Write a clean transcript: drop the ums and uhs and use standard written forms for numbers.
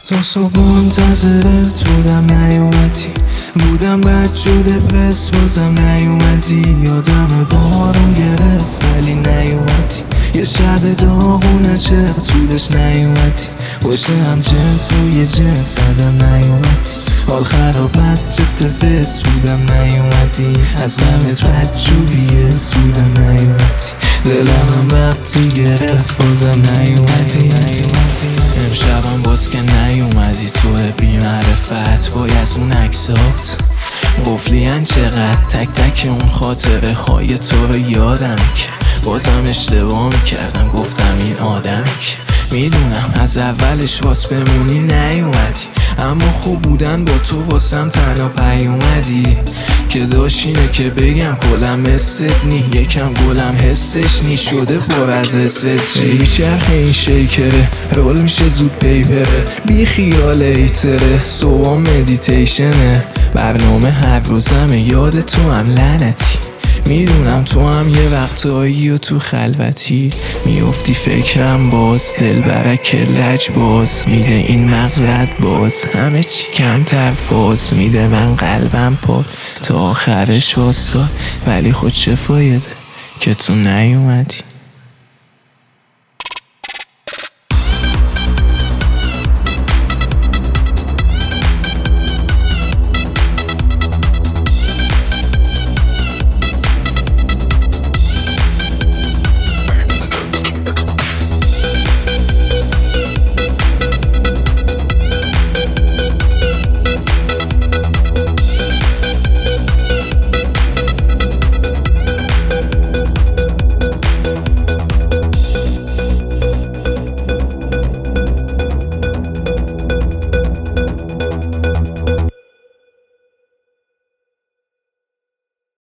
تا صبح منتظرت بودم نیومدی، بودم بد شده پس بازم نیومدی. یادم بارون گرفت ولی نیومدی، یه شب داغونه چه طولش نیومدی. باشه هم جنس و یه جنس زدم نیومدی. حال خراب از جد فس بودم نیومدی، از غمت بدجوری بودم نیومدی. دلم وقتی گرفت بازم نیومدی. امشبم باز که نیومدی تو بی معرفت وای از اون عکسات قفلیان چقدر تک تک اون خاطره های تو رو یادم که بازم اشتباه میکردم گفتم این آدمی که میدونم از اولش واس بمونی نیومدی، اما خوب بودن با تو واسم تنها پیومدی که داشتینه که بگم کلم مثل نی یکم گلم حسش نی شده پر از اسفس چرخ این شیکره رول میشه زود پیپره بی خیال ایتره صبح مدیتیشنه برنامه هر روزم یاد تو هم لعنتی. میدونم تو هم یه وقتایی و تو خلوتی میافتی فکرم باز دل برک لج باز میده این مغزت باز همه چی کمتر فاز میده من قلبم پاد تا آخرش واساد ولی خود چه فایده که تو نیومدی.